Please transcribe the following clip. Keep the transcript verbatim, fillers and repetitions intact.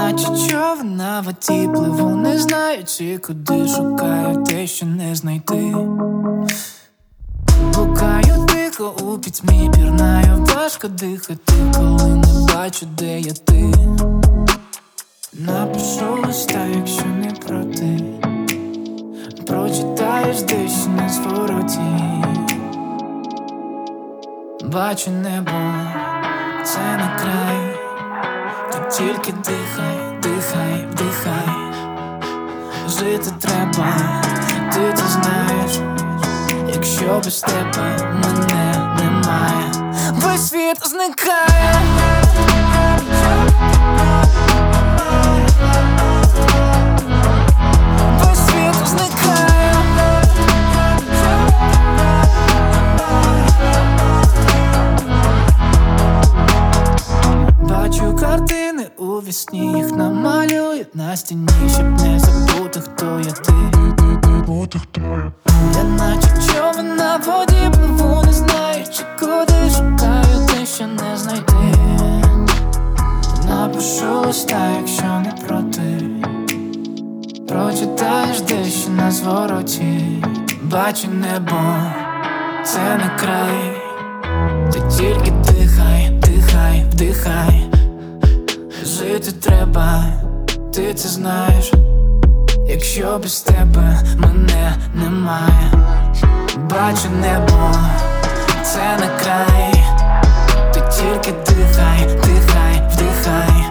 наче човен на воді пливу, не знаючи, куди шукаю те, що не знайти. Блукаю тихо у пітьмі, пірнаю, важко дихати, коли не бачу, де є ти. Напишу листа, якщо не проти, прочитаєш дещо на звороті. Бачу небо, це не край, ти тільки дихай, дихай, вдихай. Жити треба, ти це знаєш, якщо без тебе мене немає. Весь світ зникає. Весь світ зникає. Бачу картини у вісні, їх намалюють на стіні, щоб не забути, хто я ти. Я наче човен на воді пливу, не знаючи, куди шукаю те, що не знайти. Напишу листа, якщо не проти, прочитаєш дещо на звороті. Бачу небо, це не край, ти тільки дихай, дихай, вдихай. Жити треба, ти це знаєш, якщо без тебе мене немає. Бачу небо, це не край, ти тільки дихай, дихай, вдихай.